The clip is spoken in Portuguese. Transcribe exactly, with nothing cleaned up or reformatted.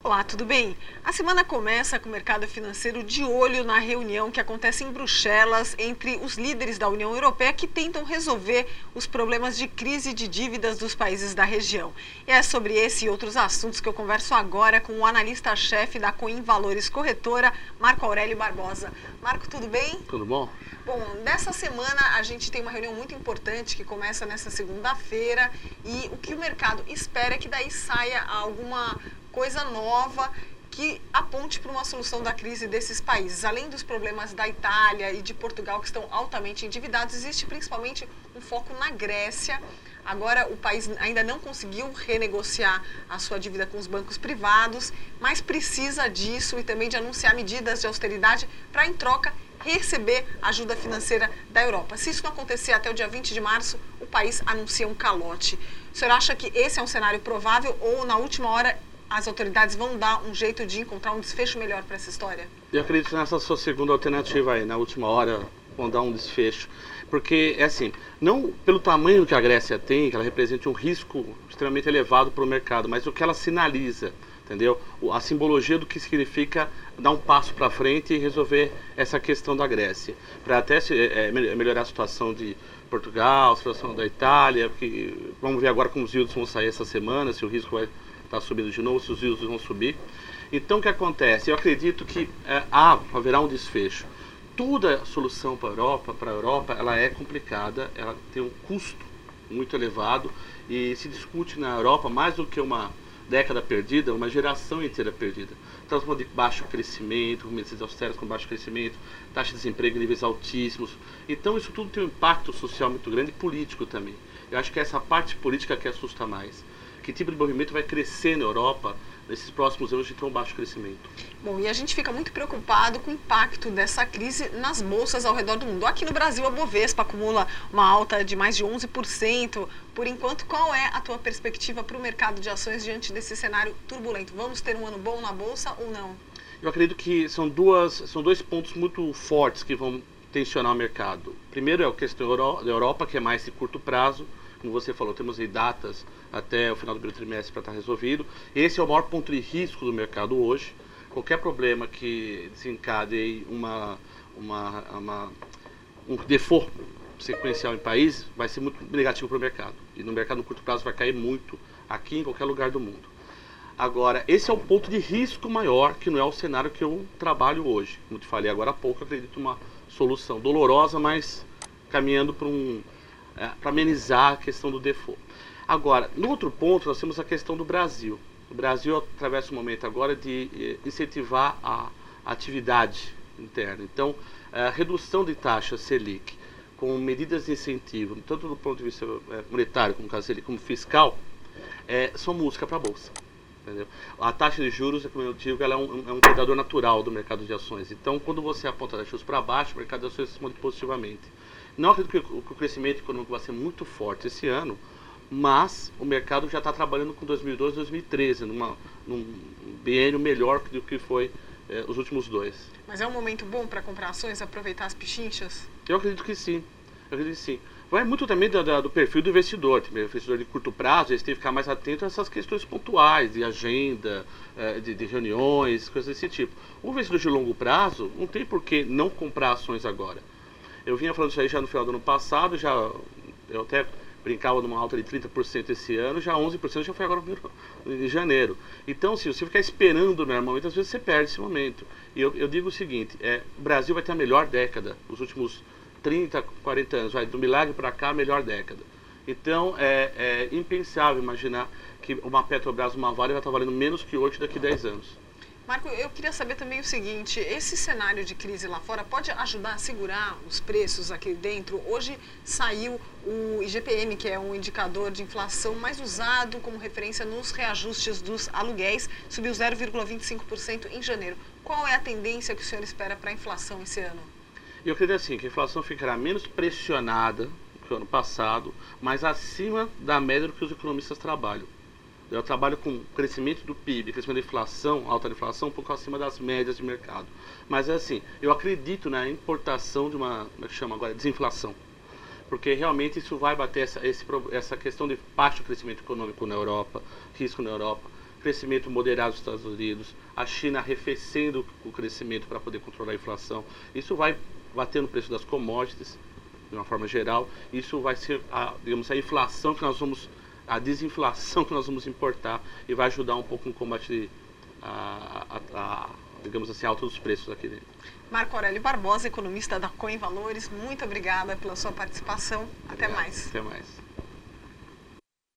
Olá, tudo bem? A semana começa com o mercado financeiro de olho na reunião que acontece em Bruxelas entre os líderes da União Europeia que tentam resolver os problemas de crise de dívidas dos países da região. E é sobre esse e outros assuntos que eu converso agora com o analista-chefe da Coin Valores Corretora, Marco Aurélio Barbosa. Marco, tudo bem? Tudo bom? Bom, nessa semana a gente tem uma reunião muito importante que começa nessa segunda-feira e o que o mercado espera é que daí saia alguma coisa nova que aponte para uma solução da crise desses países. Além dos problemas da Itália e de Portugal, que estão altamente endividados, existe principalmente um foco na Grécia. Agora, o país ainda não conseguiu renegociar a sua dívida com os bancos privados, mas precisa disso e também de anunciar medidas de austeridade para, em troca, receber ajuda financeira da Europa. Se isso não acontecer até o dia vinte de março, o país anuncia um calote. O senhor acha que esse é um cenário provável ou, na última hora, as autoridades vão dar um jeito de encontrar um desfecho melhor para essa história? Eu acredito nessa sua segunda alternativa aí, na última hora vão dar um desfecho. Porque, é assim, não pelo tamanho que a Grécia tem, que ela representa um risco extremamente elevado para o mercado, mas o que ela sinaliza, entendeu? A simbologia do que significa dar um passo para frente e resolver essa questão da Grécia. Para até se, é, melhorar a situação de Portugal, a situação da Itália, porque vamos ver agora como os yields vão sair essa semana, se o risco vai está subindo de novo, se os yields vão subir. Então, o que acontece? Eu acredito que é, há, haverá um desfecho. Toda solução para a Europa, para a Europa, ela é complicada, ela tem um custo muito elevado e se discute na Europa mais do que uma década perdida, uma geração inteira perdida. Estamos falando de baixo crescimento, medidas austeras com baixo crescimento, taxa de desemprego em níveis altíssimos. Então, isso tudo tem um impacto social muito grande e político também. Eu acho que é essa parte política que assusta mais. Que tipo de movimento vai crescer na Europa nesses próximos anos de tão baixo crescimento? Bom, e a gente fica muito preocupado com o impacto dessa crise nas bolsas ao redor do mundo. Aqui no Brasil, a Bovespa acumula uma alta de mais de onze por cento. Por enquanto, qual é a tua perspectiva para o mercado de ações diante desse cenário turbulento? Vamos ter um ano bom na bolsa ou não? Eu acredito que são, duas, são dois pontos muito fortes que vão tensionar o mercado. Primeiro é a questão da Europa, que é mais de curto prazo. Como você falou, temos aí datas até o final do primeiro trimestre para estar resolvido. Esse é o maior ponto de risco do mercado hoje. Qualquer problema que desencadeie uma, uma, uma, um default sequencial em país vai ser muito negativo para o mercado. E no mercado no curto prazo vai cair muito aqui em qualquer lugar do mundo. Agora, esse é o ponto de risco maior, que não é o cenário que eu trabalho hoje. Como te falei agora há pouco, eu acredito uma solução dolorosa, mas caminhando para um... É, para amenizar a questão do default. Agora, no outro ponto, nós temos a questão do Brasil. O Brasil atravessa um momento agora de eh, incentivar a, a atividade interna. Então, a redução de taxa Selic com medidas de incentivo, tanto do ponto de vista eh, monetário, como caso Selic, como fiscal, eh, são música para a Bolsa. Entendeu? A taxa de juros, como eu digo, ela é um, é um predador natural do mercado de ações. Então, quando você aponta a taxa de juros para baixo, o mercado de ações se responde positivamente. Não acredito que o crescimento econômico vai ser muito forte esse ano, mas o mercado já está trabalhando com dois mil e doze, dois mil e treze, numa, num biênio melhor do que foi eh, os últimos dois. Mas é um momento bom para comprar ações, aproveitar as pichinchas? Eu acredito que sim, eu acredito que sim. Vai muito também do, do perfil do investidor. Também, o investidor de curto prazo, eles têm que ficar mais atento a essas questões pontuais, de agenda, eh, de, de reuniões, coisas desse tipo. O investidor de longo prazo não tem por que não comprar ações agora. Eu vinha falando isso aí já no final do ano passado, já, eu até brincava numa alta de trinta por cento esse ano, já onze por cento já foi agora em janeiro. Então, se você ficar esperando no momento, às vezes você perde esse momento. E eu, eu digo o seguinte, é, o Brasil vai ter a melhor década, os últimos trinta, quarenta anos, vai do milagre para cá, a melhor década. Então, é, é impensável imaginar que uma Petrobras, uma Vale vai estar valendo menos que hoje daqui a dez anos. Marco, eu queria saber também o seguinte, esse cenário de crise lá fora pode ajudar a segurar os preços aqui dentro? Hoje saiu o I G P M, que é um indicador de inflação mais usado como referência nos reajustes dos aluguéis, subiu zero vírgula vinte e cinco por cento em janeiro. Qual é a tendência que o senhor espera para a inflação esse ano? Eu acredito assim, que a inflação ficará menos pressionada do que o ano passado, mas acima da média do que os economistas trabalham. Eu trabalho com crescimento do P I B, crescimento da inflação, alta inflação, um pouco acima das médias de mercado. Mas é assim, eu acredito na importação de uma, como é que chama agora, desinflação. Porque realmente isso vai bater essa, esse, essa questão de baixo crescimento econômico na Europa, risco na Europa, crescimento moderado dos Estados Unidos, a China arrefecendo o crescimento para poder controlar a inflação. Isso vai bater no preço das commodities, de uma forma geral. Isso vai ser, a, digamos, a inflação que nós vamos, a desinflação que nós vamos importar e vai ajudar um pouco no combate a, a, a digamos assim, a alta dos preços aqui dentro. Marco Aurélio Barbosa, economista da Coin Valores, muito obrigada pela sua participação. Obrigado. Até mais. Até mais.